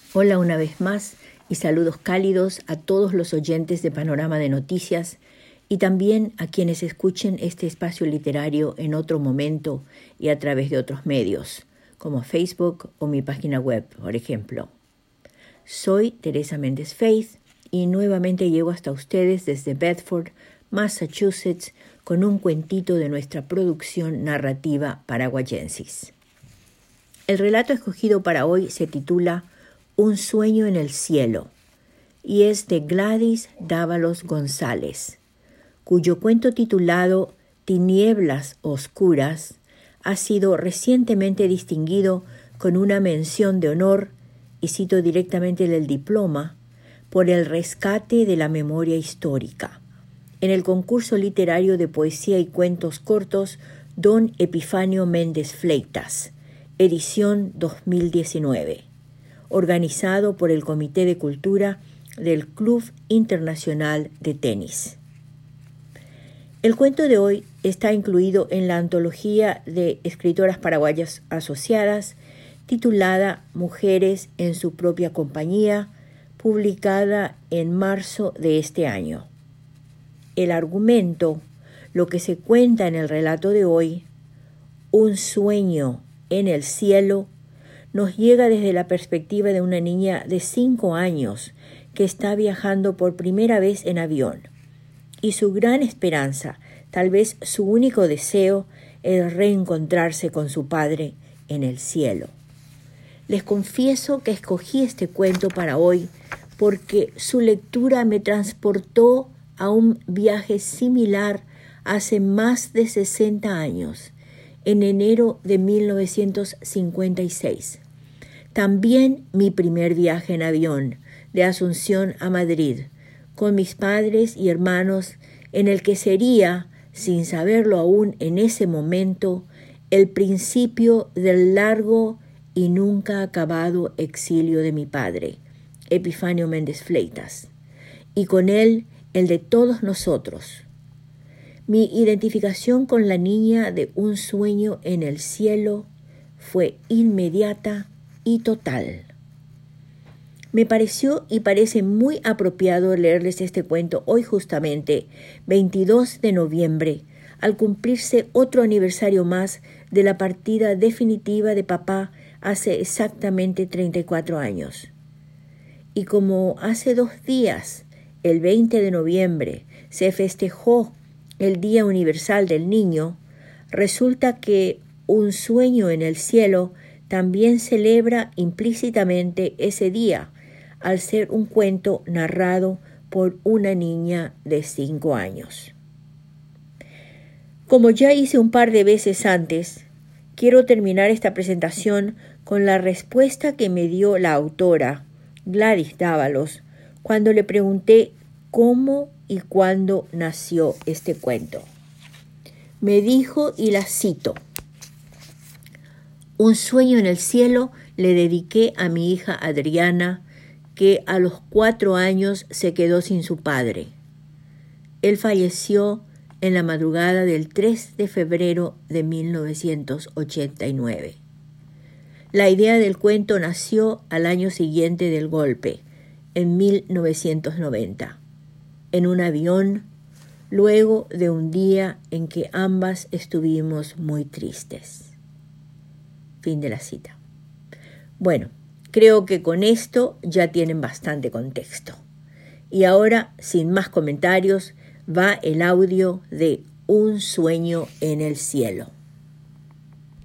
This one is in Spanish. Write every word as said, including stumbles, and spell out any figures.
Hola una vez más y saludos cálidos a todos los oyentes de Panorama de Noticias y también a quienes escuchen este espacio literario en otro momento y a través de otros medios, como Facebook o mi página web, por ejemplo. Soy Teresa Méndez Faith y nuevamente llego hasta ustedes desde Bedford, Massachusetts, con un cuentito de nuestra producción narrativa paraguayensis. El relato escogido para hoy se titula Un sueño en el cielo y es de Gladys Dávalos González, cuyo cuento titulado Tinieblas Oscuras ha sido recientemente distinguido con una mención de honor, y cito directamente del diploma, por el rescate de la memoria histórica, en el concurso literario de poesía y cuentos cortos Don Epifanio Méndez Fleitas, edición dos mil diecinueve, organizado por el Comité de Cultura del Club Internacional de Tenis. El cuento de hoy está incluido en la antología de escritoras paraguayas asociadas titulada Mujeres en su propia compañía, publicada en marzo de este año. El argumento, lo que se cuenta en el relato de hoy, Un sueño en el cielo, nos llega desde la perspectiva de una niña de cinco años que está viajando por primera vez en avión, y su gran esperanza, tal vez su único deseo, es reencontrarse con su padre en el cielo. Les confieso que escogí este cuento para hoy porque su lectura me transportó a un viaje similar hace más de sesenta años, en enero de mil novecientos cincuenta y seis. También mi primer viaje en avión, de Asunción a Madrid, con mis padres y hermanos, en el que sería, sin saberlo aún en ese momento, el principio del largo y nunca acabado exilio de mi padre, Epifanio Méndez Fleitas, y con él el de todos nosotros. Mi identificación con la niña de Un sueño en el cielo fue inmediata y total. Me pareció y parece muy apropiado leerles este cuento hoy justamente, veintidós de noviembre, al cumplirse otro aniversario más de la partida definitiva de papá hace exactamente treinta y cuatro años. Y como hace dos días, el veinte de noviembre, se festejó el Día Universal del Niño, resulta que Un sueño en el cielo también celebra implícitamente ese día, al ser un cuento narrado por una niña de cinco años. Como ya hice un par de veces antes, quiero terminar esta presentación con la respuesta que me dio la autora, Gladys Dávalos, cuando le pregunté cómo y cuándo nació este cuento. Me dijo, y la cito: Un sueño en el cielo le dediqué a mi hija Adriana, que a los cuatro años se quedó sin su padre. Él falleció en la madrugada del tres de febrero de mil novecientos ochenta y nueve. La idea del cuento nació al año siguiente del golpe, en mil novecientos noventa, en un avión, luego de un día en que ambas estuvimos muy tristes. Fin de la cita. Bueno, creo que con esto ya tienen bastante contexto. Y ahora, sin más comentarios, va el audio de Un sueño en el cielo.